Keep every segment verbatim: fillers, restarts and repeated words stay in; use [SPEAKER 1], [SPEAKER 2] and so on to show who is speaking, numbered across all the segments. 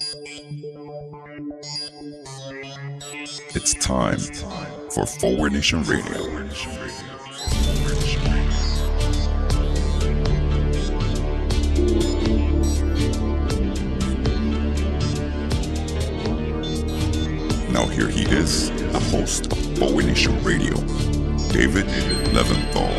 [SPEAKER 1] It's time for Forward Nation Radio. Now here he is, the host of Forward Nation Radio, David Leventhal.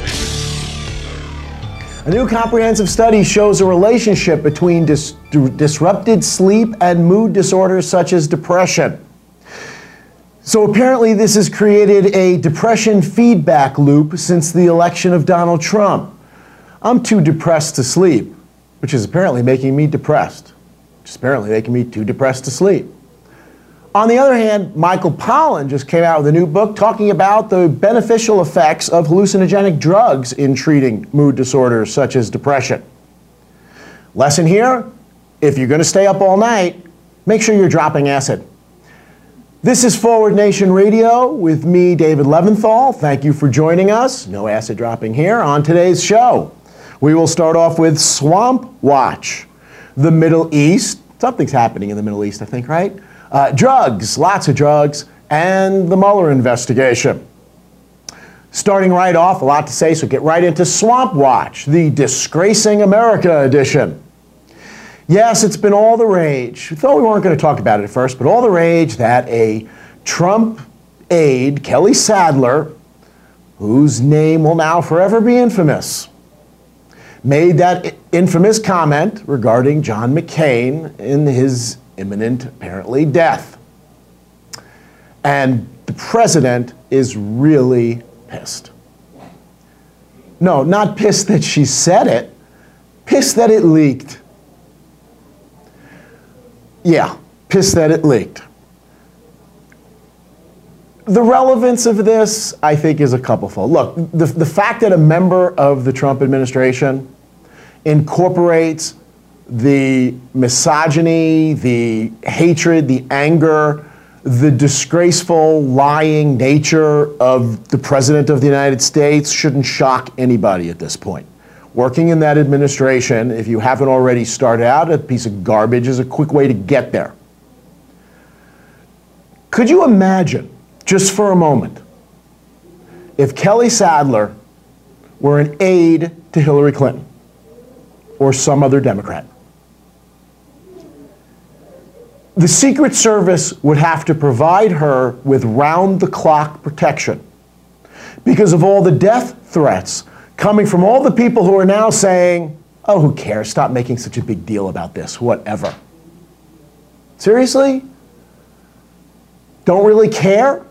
[SPEAKER 2] A new comprehensive study shows a relationship between dis- disrupted sleep and mood disorders such as depression. So apparently this has created a depression feedback loop since the election of Donald Trump. I'm too depressed to sleep, which is apparently making me depressed, which is apparently making me too depressed to sleep. On the other hand, Michael Pollan just came out with a new book talking about the beneficial effects of hallucinogenic drugs in treating mood disorders such as depression. Lesson here, if you're going to stay up all night, make sure you're dropping acid. This is Forward Nation Radio with me, David Leventhal. Thank you for joining us. No acid dropping here. On today's show, we will start off with Swamp Watch, the Middle East. Something's happening in the Middle East, I think, right? Uh, drugs, lots of drugs, and the Mueller investigation. Starting right off, a lot to say, so get right into Swamp Watch, the Disgracing America edition. Yes, it's been all the rage. We thought we weren't going to talk about it at first, but all the rage that a Trump aide, Kelly Sadler, whose name will now forever be infamous, made that infamous comment regarding John McCain in his imminent, apparently, death. And the president is really pissed. No, not pissed that she said it, pissed that it leaked. Yeah, pissed that it leaked. The relevance of this, I think, is a couplefold. Look, the, the fact that a member of the Trump administration incorporates the misogyny, the hatred, the anger, the disgraceful, lying nature of the President of the United States shouldn't shock anybody at this point. Working in that administration, if you haven't already started out, a piece of garbage is a quick way to get there. Could you imagine, just for a moment, if Kelly Sadler were an aide to Hillary Clinton or some other Democrat? The Secret Service would have to provide her with round-the-clock protection because of all the death threats coming from all the people who are now saying, oh, who cares? Stop making such a big deal about this, whatever. Seriously? Don't really care?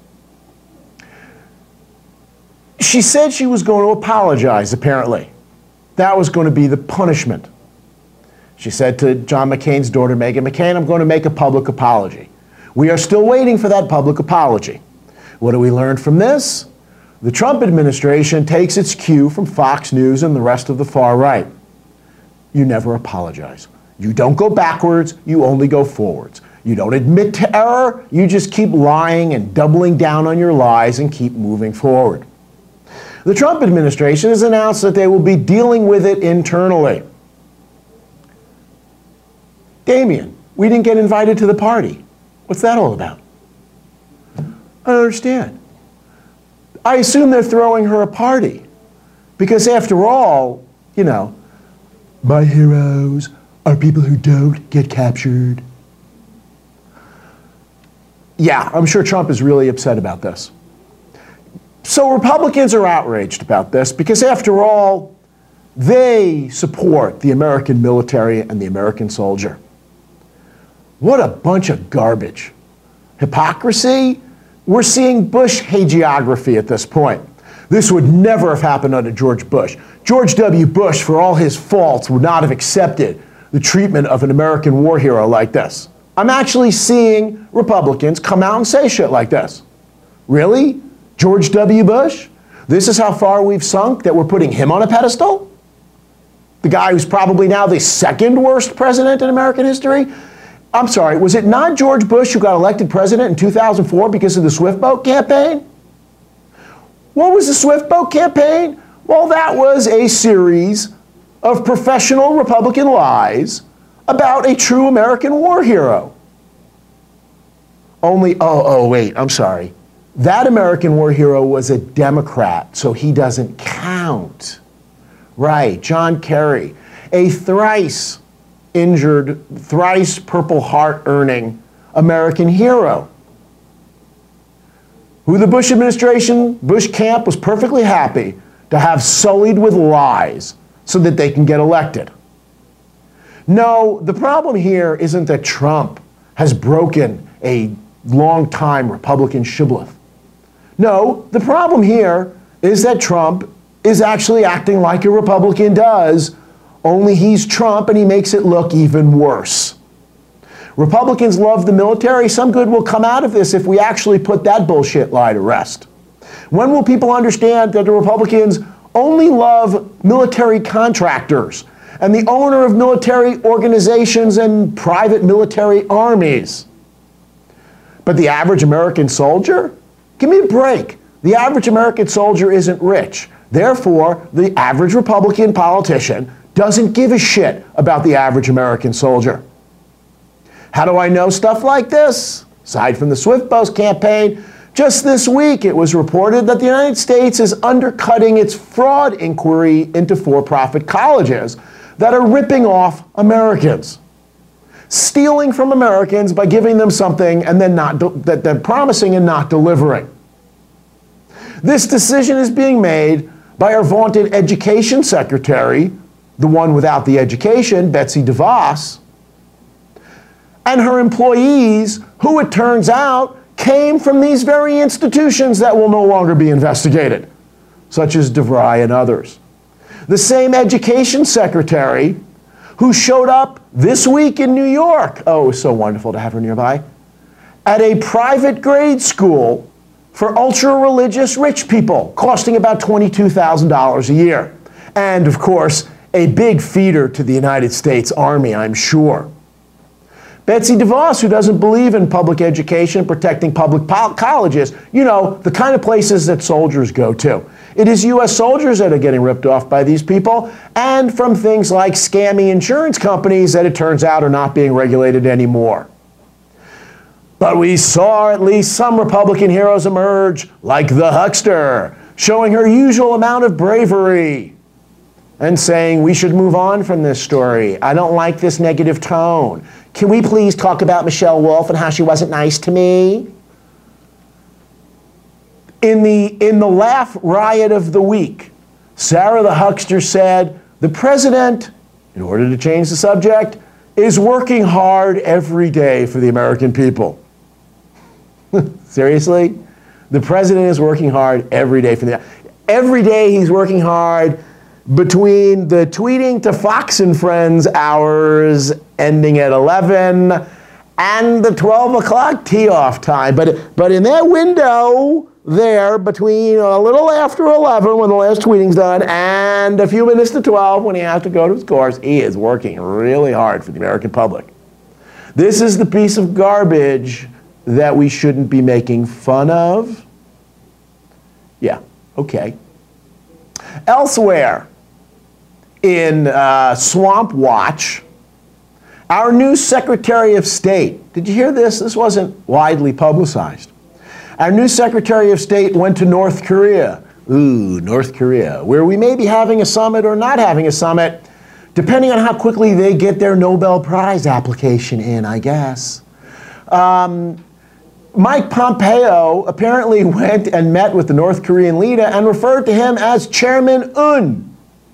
[SPEAKER 2] She said she was going to apologize, apparently. That was going to be the punishment. She said to John McCain's daughter, Meghan McCain, I'm going to make a public apology. We are still waiting for that public apology. What do we learn from this? The Trump administration takes its cue from Fox News and the rest of the far right. You never apologize. You don't go backwards, you only go forwards. You don't admit to error, you just keep lying and doubling down on your lies and keep moving forward. The Trump administration has announced that they will be dealing with it internally. Damien, we didn't get invited to the party. What's that all about? I don't understand. I assume they're throwing her a party. Because after all, you know, my heroes are people who don't get captured. Yeah, I'm sure Trump is really upset about this. So Republicans are outraged about this because after all, they support the American military and the American soldier. What a bunch of garbage. Hypocrisy? We're seeing Bush hagiography at this point. This would never have happened under George Bush. George W. Bush, for all his faults, would not have accepted the treatment of an American war hero like this. I'm actually seeing Republicans come out and say shit like this. Really? George W. Bush? This is how far we've sunk, that we're putting him on a pedestal? The guy who's probably now the second worst president in American history? I'm sorry, was it not George Bush who got elected president in two thousand four because of the Swift Boat campaign? What was the Swift Boat campaign? Well, that was a series of professional Republican lies about a true American war hero. Only, oh, oh, wait, I'm sorry. That American war hero was a Democrat, so he doesn't count. Right, John Kerry, a thrice injured, thrice Purple Heart earning American hero, who the Bush administration, Bush camp was perfectly happy to have sullied with lies so that they can get elected. No, the problem here isn't that Trump has broken a long-time Republican shibboleth. No, the problem here is that Trump is actually acting like a Republican does, only he's Trump and he makes it look even worse. Republicans love the military. Some good will come out of this if we actually put that bullshit lie to rest. When will people understand that the Republicans only love military contractors and the owner of military organizations and private military armies? But the average American soldier? Give me a break. The average American soldier isn't rich. Therefore, the average Republican politician doesn't give a shit about the average American soldier. How do I know stuff like this? Aside from the SwiftPost campaign, just this week it was reported that the United States is undercutting its fraud inquiry into for-profit colleges that are ripping off Americans, stealing from Americans by giving them something and then not that they're promising and not delivering. This decision is being made by our vaunted education secretary, the one without the education, Betsy DeVos, and her employees, who it turns out came from these very institutions that will no longer be investigated, such as DeVry and others. The same education secretary who showed up this week in New York, oh, it was so wonderful to have her nearby, at a private grade school for ultra-religious rich people, costing about twenty-two thousand dollars a year. And, of course, a big feeder to the United States Army, I'm sure. Betsy DeVos, who doesn't believe in public education, protecting public colleges, you know, the kind of places that soldiers go to. It is U S soldiers that are getting ripped off by these people, and from things like scammy insurance companies that it turns out are not being regulated anymore. But we saw at least some Republican heroes emerge, like the huckster, showing her usual amount of bravery and saying we should move on from this story. I don't like this negative tone. Can we please talk about Michelle Wolf and how she wasn't nice to me? In the, in the laugh riot of the week, Sarah the huckster said, the president, in order to change the subject, is working hard every day for the American people. Seriously? The president is working hard every day for the... Every day he's working hard between the tweeting to Fox and Friends hours ending at eleven and the twelve o'clock tee-off time. But, but in that window there between a little after eleven when the last tweeting's done and a few minutes to twelve when he has to go to his course, he is working really hard for the American public. This is the piece of garbage that we shouldn't be making fun of? Yeah, okay. Elsewhere in uh, Swamp Watch, our new Secretary of State, did you hear this? This wasn't widely publicized. Our new Secretary of State went to North Korea. Ooh, North Korea, where we may be having a summit or not having a summit, depending on how quickly they get their Nobel Prize application in, I guess. Um, Mike Pompeo apparently went and met with the North Korean leader and referred to him as Chairman Un.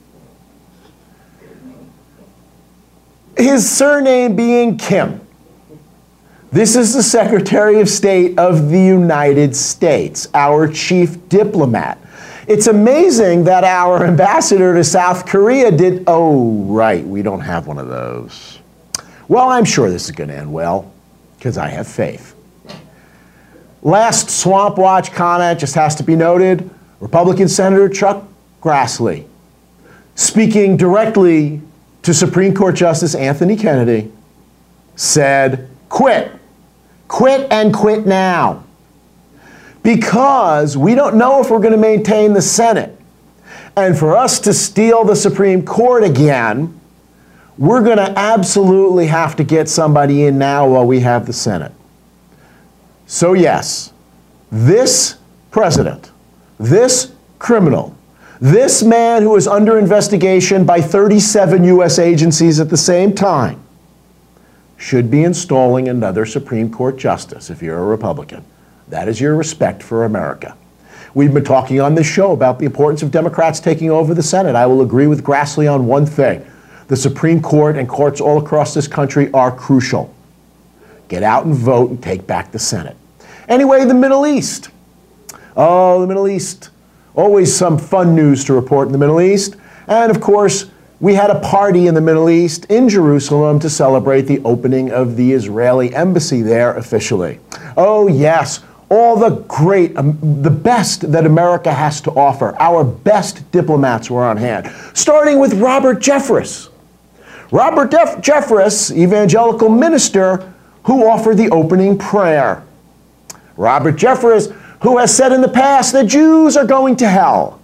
[SPEAKER 2] His surname being Kim. This is the Secretary of State of the United States, our chief diplomat. It's amazing that our ambassador to South Korea did, oh, right, we don't have one of those. Well, I'm sure this is going to end well, because I have faith. Last Swamp Watch comment just has to be noted. Republican Senator Chuck Grassley, speaking directly to Supreme Court Justice Anthony Kennedy, said, quit. Quit and quit now. Because we don't know if we're going to maintain the Senate. And for us to steal the Supreme Court again, we're going to absolutely have to get somebody in now while we have the Senate. So yes, this president, this criminal, this man who is under investigation by thirty-seven U S agencies at the same time, should be installing another Supreme Court justice if you're a Republican. That is your respect for America. We've been talking on this show about the importance of Democrats taking over the Senate. I will agree with Grassley on one thing. The Supreme Court and courts all across this country are crucial. Get out and vote and take back the Senate. Anyway, the Middle East. Oh, the Middle East. Always some fun news to report in the Middle East. And of course, we had a party in the Middle East in Jerusalem to celebrate the opening of the Israeli embassy there officially. Oh yes, all the great, um, the best that America has to offer. Our best diplomats were on hand, starting with Robert Jeffress. Robert Def- Jeffress, evangelical minister, who offered the opening prayer. Robert Jeffress, who has said in the past that Jews are going to hell,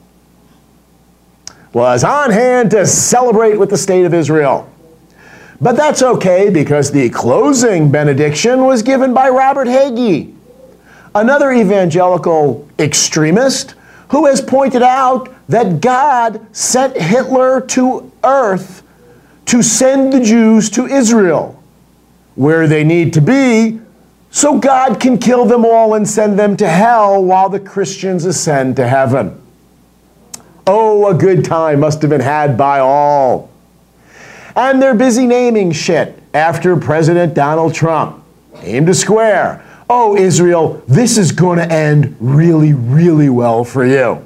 [SPEAKER 2] was on hand to celebrate with the State of Israel. But that's okay, because the closing benediction was given by Robert Hagee, another evangelical extremist who has pointed out that God sent Hitler to earth to send the Jews to Israel, where they need to be, so God can kill them all and send them to hell while the Christians ascend to heaven. Oh, a good time must have been had by all. And they're busy naming shit after President Donald Trump. Aim to square. Oh, Israel, this is going to end really, really well for you.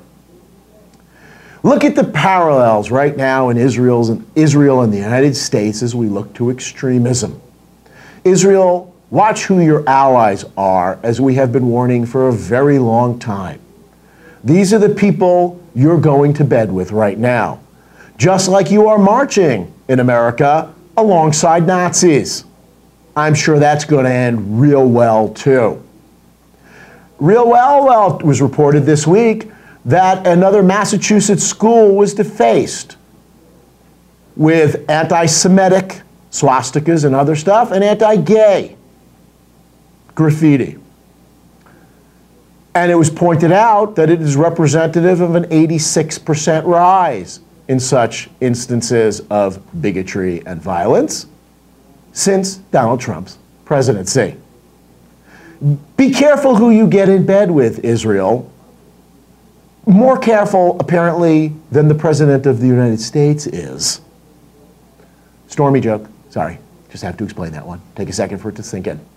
[SPEAKER 2] Look at the parallels right now in Israel's, Israel and the United States as we look to extremism. Israel, watch who your allies are, as we have been warning for a very long time. These are the people you're going to bed with right now, just like you are marching in America alongside Nazis. I'm sure that's going to end real well, too. Real well, well, it was reported this week that another Massachusetts school was defaced with anti-Semitic swastikas and other stuff, and anti-gay graffiti. And it was pointed out that it is representative of an eighty-six percent rise in such instances of bigotry and violence since Donald Trump's presidency. Be careful who you get in bed with, Israel. More careful, apparently, than the President of the United States is. Stormy joke. Sorry. Just have to explain that one. Take a second for it to sink in.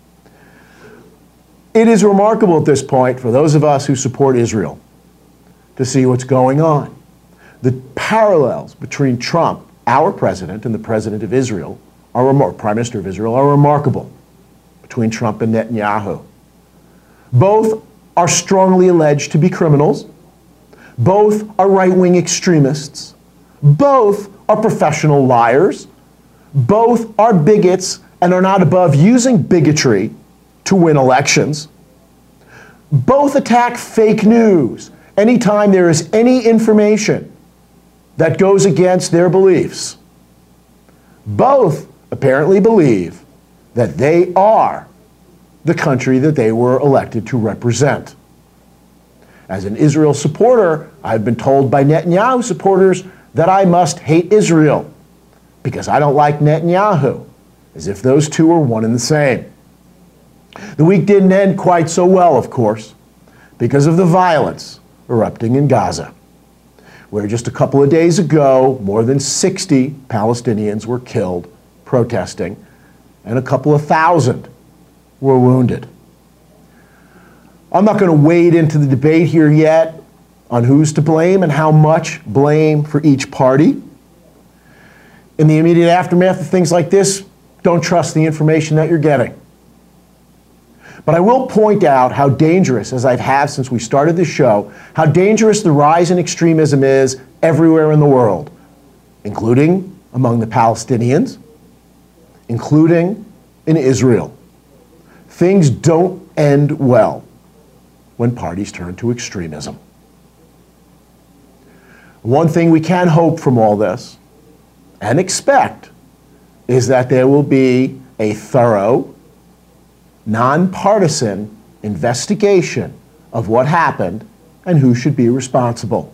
[SPEAKER 2] It is remarkable at this point for those of us who support Israel to see what's going on. The parallels between Trump, our president, and the president of Israel, are remar- Prime Minister of Israel, are remarkable. Between Trump and Netanyahu. Both are strongly alleged to be criminals. Both are right-wing extremists. Both are professional liars. Both are bigots and are not above using bigotry to win elections. Both attack fake news anytime there is any information that goes against their beliefs. Both apparently believe that they are the country that they were elected to represent. As an Israel supporter, I've been told by Netanyahu supporters that I must hate Israel because I don't like Netanyahu, as if those two are one and the same. The week didn't end quite so well, of course, because of the violence erupting in Gaza, where just a couple of days ago, more than sixty Palestinians were killed protesting, and a couple of thousand were wounded. I'm not going to wade into the debate here yet on who's to blame and how much blame for each party. In the immediate aftermath of things like this, don't trust the information that you're getting. But I will point out how dangerous, as I've had since we started this show, how dangerous the rise in extremism is everywhere in the world, including among the Palestinians, including in Israel. Things don't end well when parties turn to extremism. One thing we can hope from all this, and expect, is that there will be a thorough, nonpartisan investigation of what happened and who should be responsible.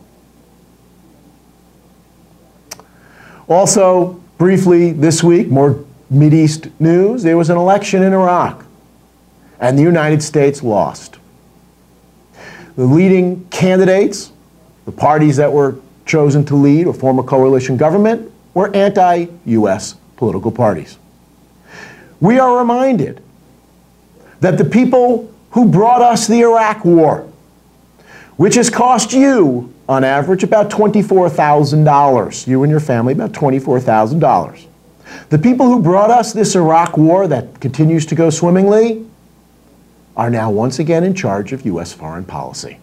[SPEAKER 2] Also, briefly this week, more Mideast news, there was an election in Iraq, and the United States lost. The leading candidates, the parties that were chosen to lead or form a coalition government, were anti-U S political parties. We are reminded that the people who brought us the Iraq War, which has cost you, on average, about twenty-four thousand dollars, you and your family, about twenty-four thousand dollars. The people who brought us this Iraq War that continues to go swimmingly are now once again in charge of U S foreign policy.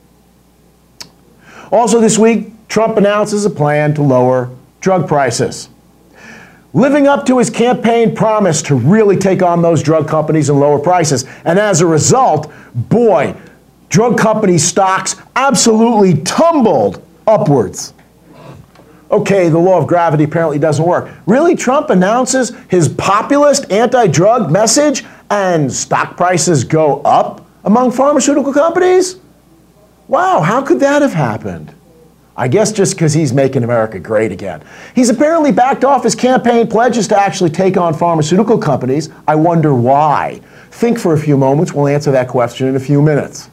[SPEAKER 2] Also this week, Trump announces a plan to lower drug prices. Living up to his campaign promise to really take on those drug companies and lower prices. And as a result, boy, drug company stocks absolutely tumbled upwards. Okay, the law of gravity apparently doesn't work. Really, Trump announces his populist anti-drug message and stock prices go up among pharmaceutical companies? Wow, how could that have happened? I guess just because he's making America great again. He's apparently backed off his campaign pledges to actually take on pharmaceutical companies. I wonder why. Think for a few moments. We'll answer that question in a few minutes.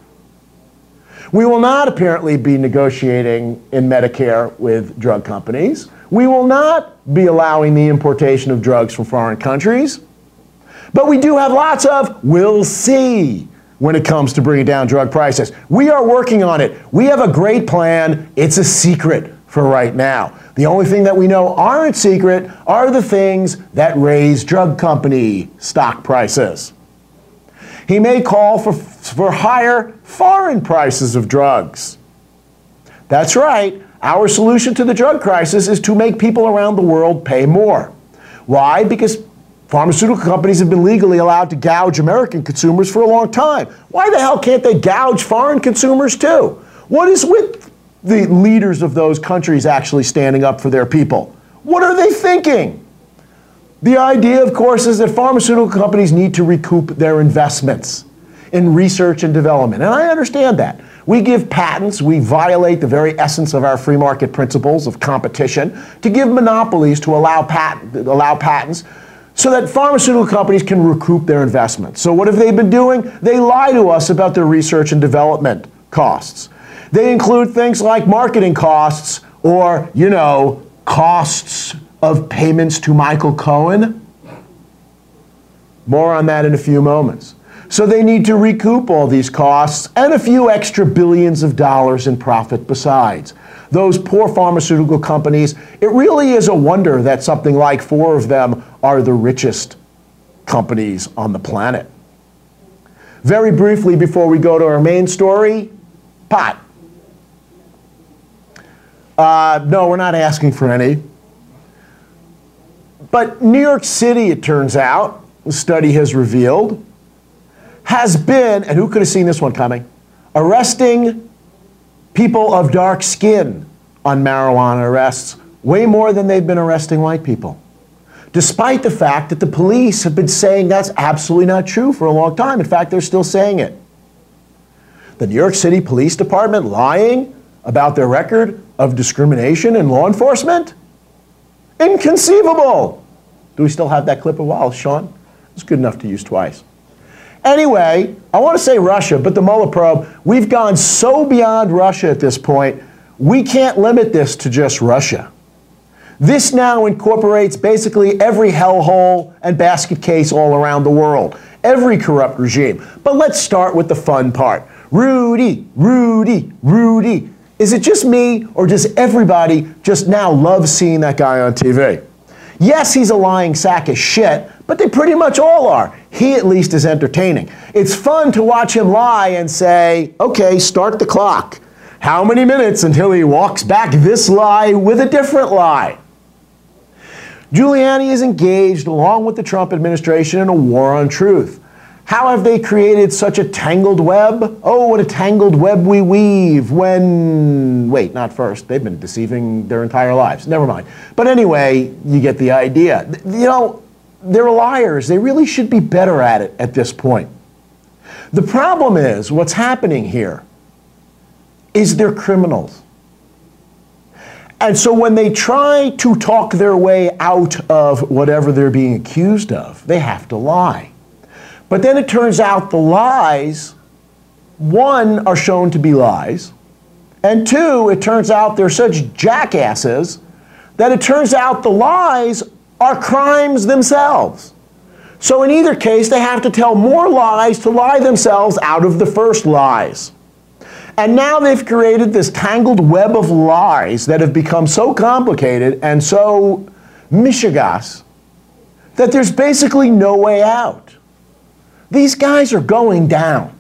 [SPEAKER 2] We will not apparently be negotiating in Medicare with drug companies. We will not be allowing the importation of drugs from foreign countries. But we do have lots of "we'll see" when it comes to bringing down drug prices. We are working on it. We have a great plan. It's a secret for right now. The only thing that we know aren't secret are the things that raise drug company stock prices. He may call for, for higher foreign prices of drugs. That's right. Our solution to the drug crisis is to make people around the world pay more. Why? Because pharmaceutical companies have been legally allowed to gouge American consumers for a long time. Why the hell can't they gouge foreign consumers too? What is with the leaders of those countries actually standing up for their people? What are they thinking? The idea, of course, is that pharmaceutical companies need to recoup their investments in research and development. And I understand that. We give patents, we violate the very essence of our free market principles of competition to give monopolies to allow, patent, allow patents so that pharmaceutical companies can recoup their investments. So what have they been doing? They lie to us about their research and development costs. They include things like marketing costs or, you know, costs of payments to Michael Cohen. More on that in a few moments. So they need to recoup all these costs and a few extra billions of dollars in profit besides. Those poor pharmaceutical companies, it really is a wonder that something like four of them are the richest companies on the planet. Very briefly before we go to our main story, pot. Uh, no, we're not asking for any. But New York City, it turns out, the study has revealed, has been, and who could have seen this one coming, arresting people of dark skin on marijuana arrests way more than they've been arresting white people. Despite the fact that the police have been saying that's absolutely not true for a long time. In fact, they're still saying it. The New York City Police Department lying about their record of discrimination in law enforcement? Inconceivable! Do we still have that clip of Wallace, Sean? It's good enough to use twice. Anyway, I want to say Russia, but the Mueller probe, we've gone so beyond Russia at this point, we can't limit this to just Russia. This now incorporates basically every hellhole and basket case all around the world, every corrupt regime. But let's start with the fun part. Rudy, Rudy, Rudy. Is it just me, or does everybody just now love seeing that guy on T V? Yes, he's a lying sack of shit, but they pretty much all are. He at least is entertaining. It's fun to watch him lie and say, okay, start the clock. How many minutes until he walks back this lie with a different lie? Giuliani is engaged, along with the Trump administration, in a war on truth. How have they created such a tangled web? Oh, what a tangled web we weave when... Wait, not first. They've been deceiving their entire lives. Never mind. But anyway, you get the idea. You know, they're liars. They really should be better at it at this point. The problem is, what's happening here is they're criminals. And so when they try to talk their way out of whatever they're being accused of, they have to lie. But then it turns out the lies, one, are shown to be lies, and two, it turns out they're such jackasses that it turns out the lies are crimes themselves. So in either case, they have to tell more lies to lie themselves out of the first lies. And now they've created this tangled web of lies that have become so complicated and so mishigas that there's basically no way out. These guys are going down.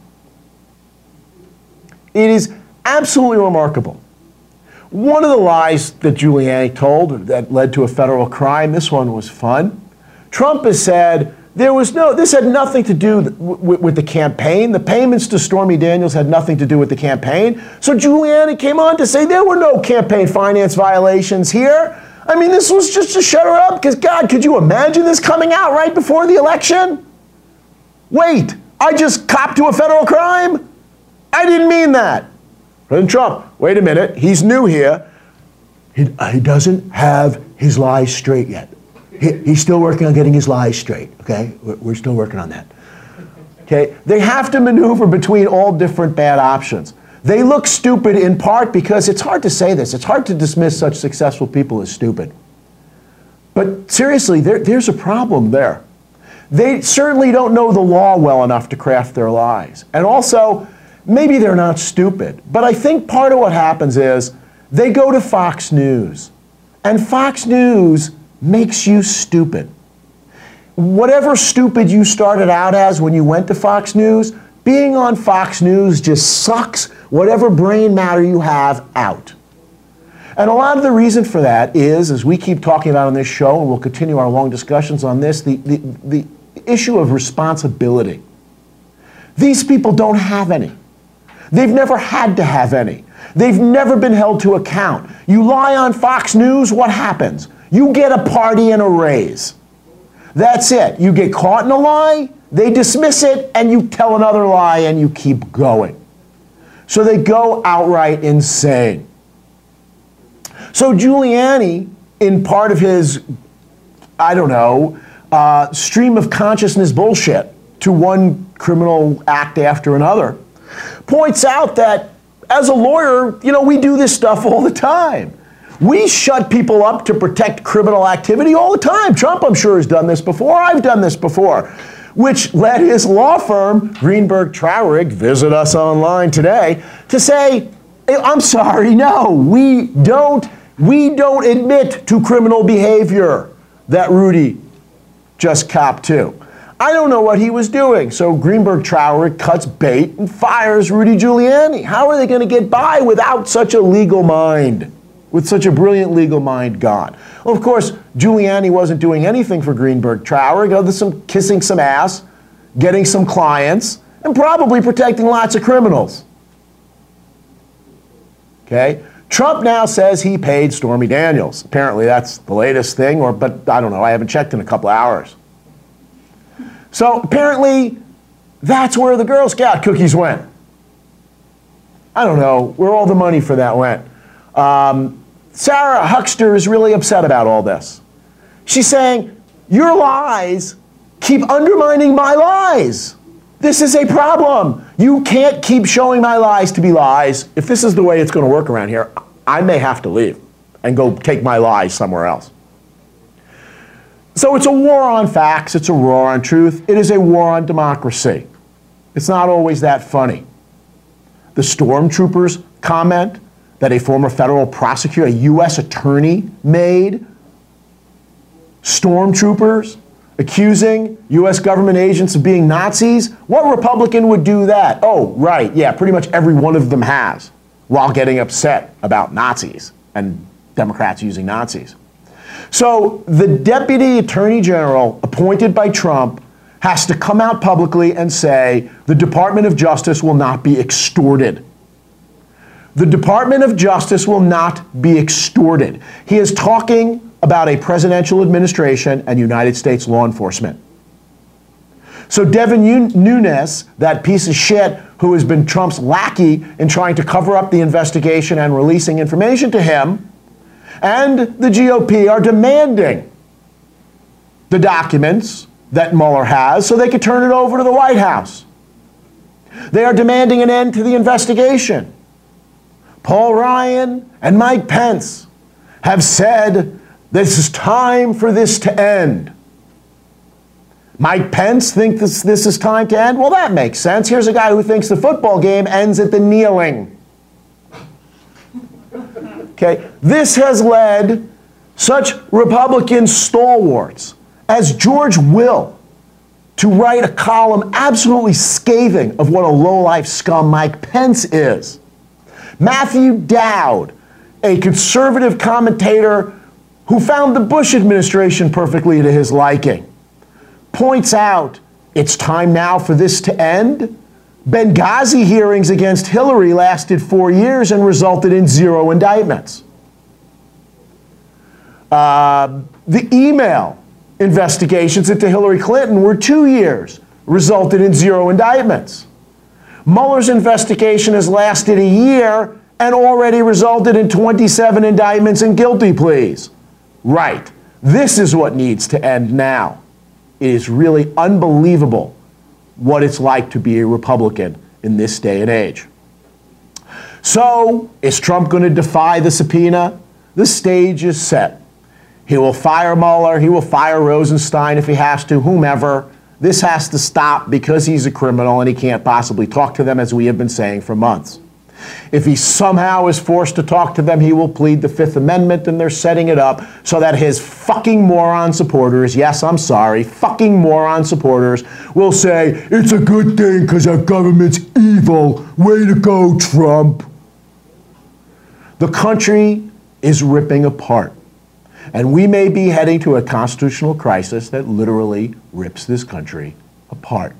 [SPEAKER 2] It is absolutely remarkable. One of the lies that Giuliani told that led to a federal crime, this one was fun. Trump has said there was no, this had nothing to do with, with the campaign. The payments to Stormy Daniels had nothing to do with the campaign. So Giuliani came on to say there were no campaign finance violations here. I mean, this was just to shut her up because, God, could you imagine this coming out right before the election? Wait, I just copped to a federal crime? I didn't mean that. President Trump, wait a minute, he's new here. He, he doesn't have his lies straight yet. He, he's still working on getting his lies straight, okay? We're, we're still working on that. Okay, they have to maneuver between all different bad options. They look stupid in part because it's hard to say this. It's hard to dismiss such successful people as stupid. But seriously, there, there's a problem there. They certainly don't know the law well enough to craft their lies. And also, maybe they're not stupid. But I think part of what happens is they go to Fox News. And Fox News makes you stupid. Whatever stupid you started out as when you went to Fox News, being on Fox News just sucks whatever brain matter you have out. And a lot of the reason for that is, as we keep talking about on this show, and we'll continue our long discussions on this, the, the, the issue of responsibility. These people don't have any. They've never had to have any. They've never been held to account. You lie on Fox News, what happens? You get a party and a raise. That's it. You get caught in a lie, they dismiss it, and you tell another lie, and you keep going. So they go outright insane. So Giuliani, in part of his, I don't know, uh, stream of consciousness bullshit to one criminal act after another, points out that as a lawyer, you know, we do this stuff all the time. We shut people up to protect criminal activity all the time. Trump, I'm sure, has done this before. I've done this before, which led his law firm, Greenberg Traurig, visit us online today, to say, I'm sorry, no, we don't, we don't admit to criminal behavior that Rudy just copped to. I don't know what he was doing. So Greenberg Traurig cuts bait and fires Rudy Giuliani. How are they going to get by without such a legal mind? With such a brilliant legal mind gone? Well, of course, Giuliani wasn't doing anything for Greenberg Traurig other than some kissing some ass, getting some clients, and probably protecting lots of criminals. Okay? Trump now says he paid Stormy Daniels. Apparently that's the latest thing, or but I don't know, I haven't checked in a couple hours. So apparently that's where the Girl Scout cookies went. I don't know where all the money for that went. Um, Sarah Huckster is really upset about all this. She's saying, your lies keep undermining my lies. This is a problem. You can't keep showing my lies to be lies. If this is the way it's going to work around here, I may have to leave and go take my lies somewhere else. So it's a war on facts. It's a war on truth. It is a war on democracy. It's not always that funny. The stormtroopers comment that a former federal prosecutor, a U S attorney, made. Stormtroopers accusing U S government agents of being Nazis. What Republican would do that? Oh, right, yeah, pretty much every one of them has, while getting upset about Nazis and Democrats using Nazis. So the deputy attorney general appointed by Trump has to come out publicly and say the Department of Justice will not be extorted. The Department of Justice will not be extorted. He is talking about a presidential administration and United States law enforcement. So Devin Nunes, that piece of shit who has been Trump's lackey in trying to cover up the investigation and releasing information to him, and the G O P are demanding the documents that Mueller has so they could turn it over to the White House. They are demanding an end to the investigation. Paul Ryan and Mike Pence have said this is time for this to end. Mike Pence thinks this, this is time to end? Well, that makes sense. Here's a guy who thinks the football game ends at the kneeling. Okay, this has led such Republican stalwarts as George Will to write a column absolutely scathing of what a lowlife scum Mike Pence is. Matthew Dowd, a conservative commentator who found the Bush administration perfectly to his liking, points out it's time now for this to end. Benghazi hearings against Hillary lasted four years and resulted in zero indictments. Uh, the email investigations into Hillary Clinton were two years, resulted in zero indictments. Mueller's investigation has lasted a year and already resulted in twenty-seven indictments and guilty pleas. Right. This is what needs to end now. It is really unbelievable what it's like to be a Republican in this day and age. So, is Trump going to defy the subpoena? The stage is set. He will fire Mueller. He will fire Rosenstein if he has to, whomever. This has to stop because he's a criminal and he can't possibly talk to them, as we have been saying for months. If he somehow is forced to talk to them, he will plead the Fifth Amendment, and they're setting it up so that his fucking moron supporters, yes, I'm sorry, fucking moron supporters, will say, it's a good thing because our government's evil. Way to go, Trump. The country is ripping apart. And we may be heading to a constitutional crisis that literally rips this country apart.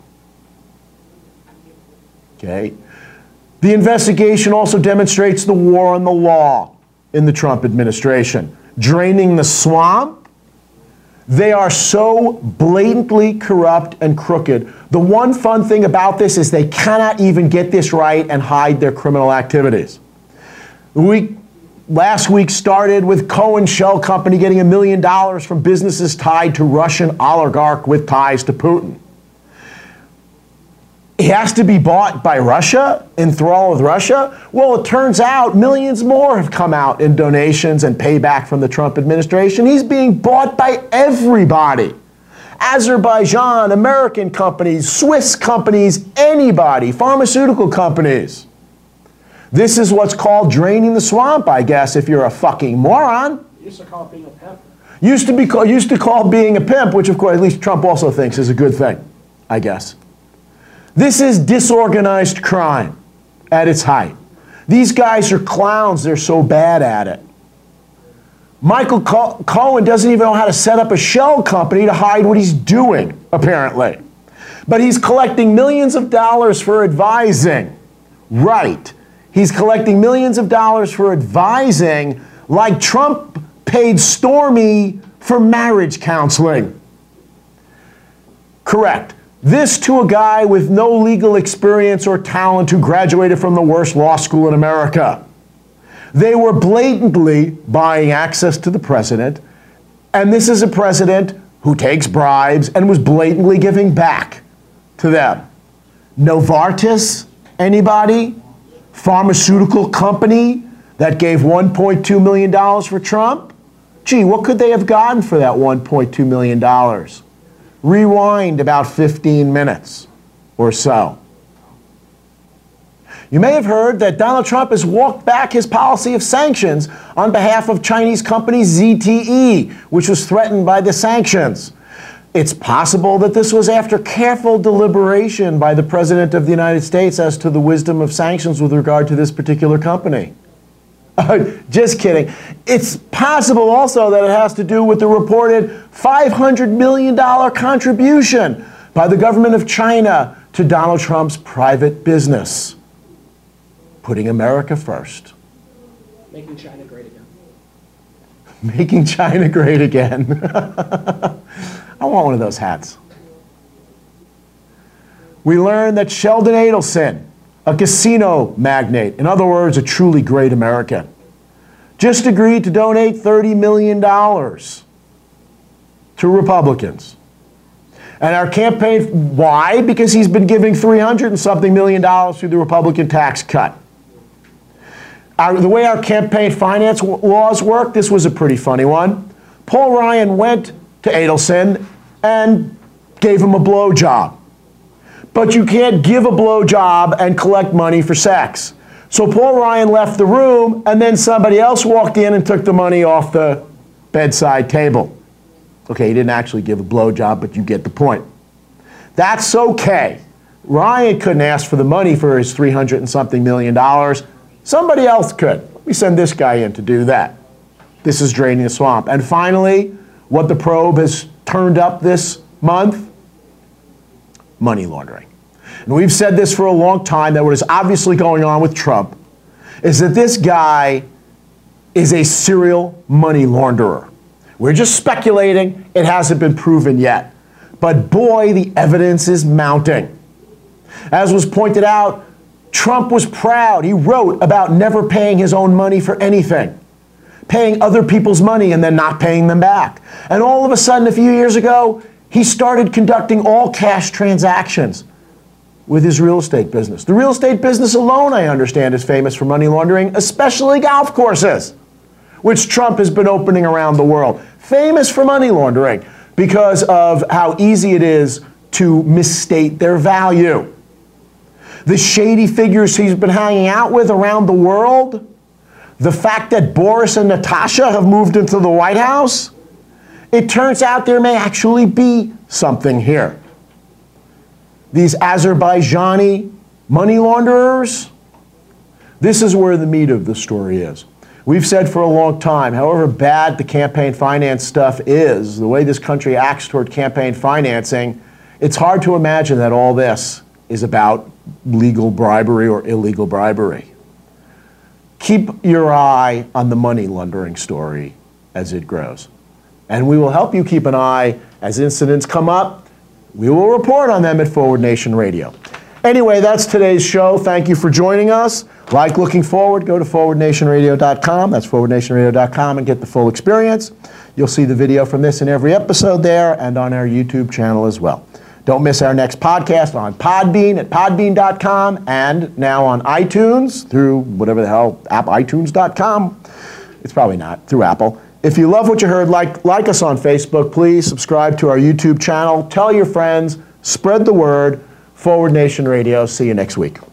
[SPEAKER 2] Okay? The investigation also demonstrates the war on the law in the Trump administration. Draining the swamp. They are so blatantly corrupt and crooked. The one fun thing about this is they cannot even get this right and hide their criminal activities. We last week started with Cohen Shell Company getting a million dollars from businesses tied to Russian oligarch with ties to Putin. He has to be bought by Russia, enthralled with Russia? Well, it turns out millions more have come out in donations and payback from the Trump administration. He's being bought by everybody. Azerbaijan, American companies, Swiss companies, anybody, pharmaceutical companies. This is what's called draining the swamp, I guess, if you're a fucking moron.
[SPEAKER 3] You used to call it being a pimp.
[SPEAKER 2] Used to be call, used to call being a pimp, which of course at least Trump also thinks is a good thing, I guess. This is disorganized crime at its height. These guys are clowns. They're so bad at it. Michael Co- Cohen doesn't even know how to set up a shell company to hide what he's doing, apparently. But he's collecting millions of dollars for advising. Right. He's collecting millions of dollars for advising, like Trump paid Stormy for marriage counseling. Correct. This to a guy with no legal experience or talent who graduated from the worst law school in America. They were blatantly buying access to the president, and this is a president who takes bribes and was blatantly giving back to them. Novartis, anybody? Pharmaceutical company that gave one point two million dollars for Trump? Gee, what could they have gotten for that one point two million dollars? Rewind about fifteen minutes or so. You may have heard that Donald Trump has walked back his policy of sanctions on behalf of Chinese company Z T E, which was threatened by the sanctions. It's possible that this was after careful deliberation by the President of the United States as to the wisdom of sanctions with regard to this particular company. Just kidding. It's possible also that it has to do with the reported five hundred million dollars contribution by the government of China to Donald Trump's private business. Putting America first.
[SPEAKER 3] Making China great again.
[SPEAKER 2] Making China great again. I want one of those hats. We learned that Sheldon Adelson, a casino magnate, in other words, a truly great American, just agreed to donate thirty million dollars to Republicans. And our campaign, why? Because he's been giving three hundred and something million dollars through the Republican tax cut. Our, the way our campaign finance w- laws work, this was a pretty funny one. Paul Ryan went to Adelson and gave him a blowjob. But you can't give a blowjob and collect money for sex. So Paul Ryan left the room, and then somebody else walked in and took the money off the bedside table. Okay, he didn't actually give a blowjob, but you get the point. That's okay. Ryan couldn't ask for the money for his three hundred and something million dollars. Somebody else could. We send this guy in to do that. This is draining the swamp. And finally, what the probe has turned up this month, money laundering. And we've said this for a long time, that what is obviously going on with Trump is that this guy is a serial money launderer. We're just speculating. It hasn't been proven yet. But boy, the evidence is mounting. As was pointed out, Trump was proud. He wrote about never paying his own money for anything, paying other people's money and then not paying them back. And all of a sudden, a few years ago, he started conducting all cash transactions with his real estate business. The real estate business alone, I understand, is famous for money laundering, especially golf courses, which Trump has been opening around the world. Famous for money laundering because of how easy it is to misstate their value. The shady figures he's been hanging out with around the world, the fact that Boris and Natasha have moved into the White House, it turns out there may actually be something here. These Azerbaijani money launderers, this is where the meat of the story is. We've said for a long time, however bad the campaign finance stuff is, the way this country acts toward campaign financing, it's hard to imagine that all this is about legal bribery or illegal bribery. Keep your eye on the money laundering story as it grows. And we will help you keep an eye as incidents come up. We will report on them at Forward Nation Radio. Anyway, that's today's show. Thank you for joining us. Like looking forward, go to forward nation radio dot com. That's forward nation radio dot com and get the full experience. You'll see the video from this in every episode there and on our YouTube channel as well. Don't miss our next podcast on Podbean at podbean dot com and now on iTunes through whatever the hell, app itunes dot com. It's probably not, through Apple. If you love what you heard, like, like us on Facebook. Please subscribe to our YouTube channel. Tell your friends. Spread the word. Forward Nation Radio. See you next week.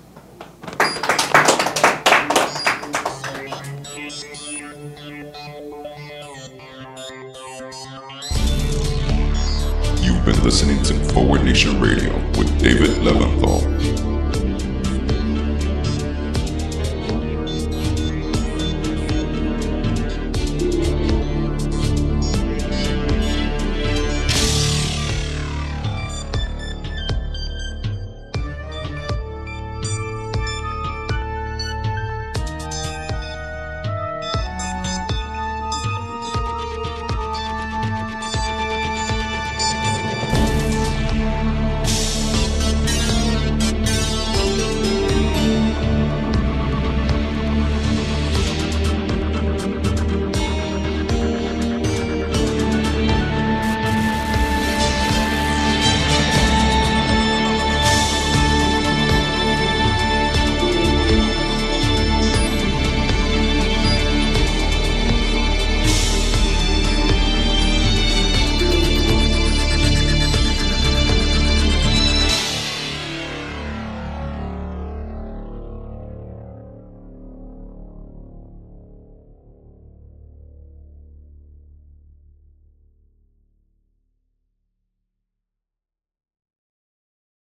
[SPEAKER 1] You've been listening to Forward Nation Radio with David Leventhal.